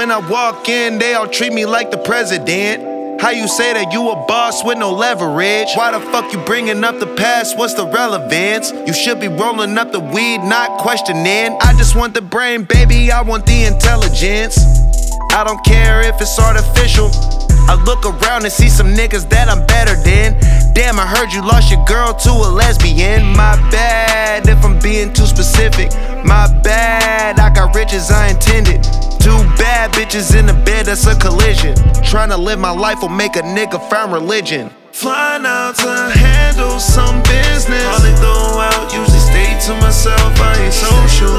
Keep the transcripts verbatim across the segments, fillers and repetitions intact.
When I walk in, they all treat me like the president. How you say that you a boss with no leverage? Why the fuck you bringing up the past? What's the relevance? You should be rolling up the weed, not questioning. I just want the brain, baby, I want the intelligence. I don't care if it's artificial. I look around and see some niggas that I'm better than. Damn, I heard you lost your girl to a lesbian. My bad if I'm being too specific. My bad, I got riches I intended. Two bad bitches in the bed, that's a collision. Tryna live my life will make a nigga find religion. Flying out to handle some business. Hardly go out, usually stay to myself, I ain't social.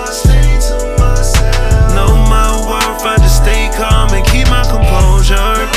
Know my worth, I just stay calm and keep my composure.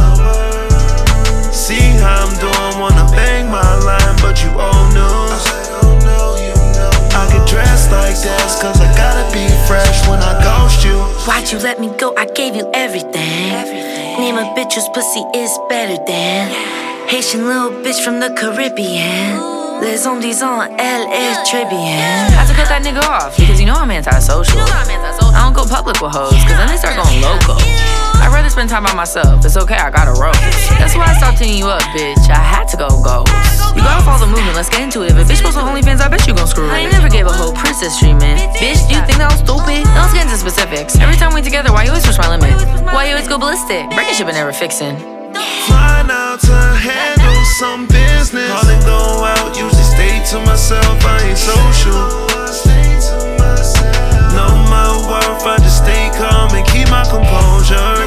See how I'm doing, wanna bang my line, but you old news. I get dressed like this, cause I gotta be fresh when I ghost you. Why'd you let me go? I gave you everything. Name a bitch whose pussy is better than Haitian little bitch from the Caribbean. Les hommes disant elle est très bien. I had to cut that nigga off because you know I'm antisocial. I don't go public with hoes cause then they start going loco. I'd rather spend time by myself. It's okay, I got a rope. That's why I stopped hitting you up, bitch. I had to go ghost. You gotta follow the movement, let's get into it. If a bitch posts on OnlyFans, I bet you gon' screw it. I ain't never gave a whole princess treatment. Bitch, do you think that was stupid? Now let's get into specifics. Every time we together, why you always push my limit? Why you always go ballistic? Breaking shit but never fixing. Flying out to handle some business. Hardly go out, usually stay to myself, I ain't social. Know my worth, I just stay calm and keep my composure.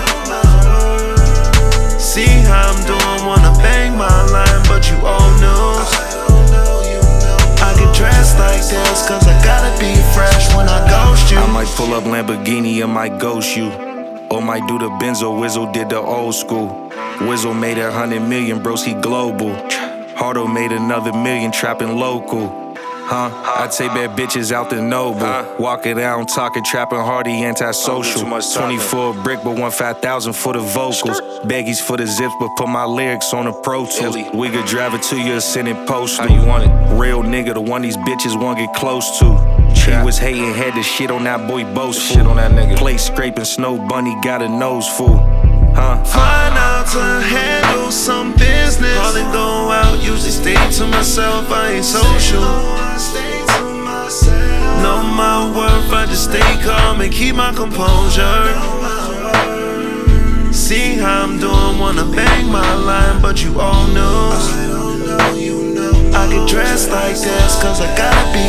See how I'm doing, wanna bang my line, but you all news. I get dressed like this, cause I gotta be fresh when I ghost you. I might pull up Lamborghini, I might ghost you. Or might do the Benzo, Wizzle did the old school. Wizzle made a hundred million, bros, he global. Hardo made another million, trapping local. Huh? I take bad bitches out the Noble. Walking down, talking, trapping hardy, antisocial. twenty-four brick, but one five thousand for the vocals. Baggies for the zips, but put my lyrics on the Pro Tools. We could drive it to you, send it postal. How you want it? Real nigga, the one these bitches want get close to. He was hating, had the shit on that boy boastful. Shit on that nigga. Plate scraping, Snow Bunny got a nose full. Huh? Flying out to handle some business. Hardly go out, usually stay to myself, I ain't social. Know my worth, I just stay calm and keep my composure. See how I'm doing, wanna bang my line, but you all news. I get dressed like this, cause I gotta be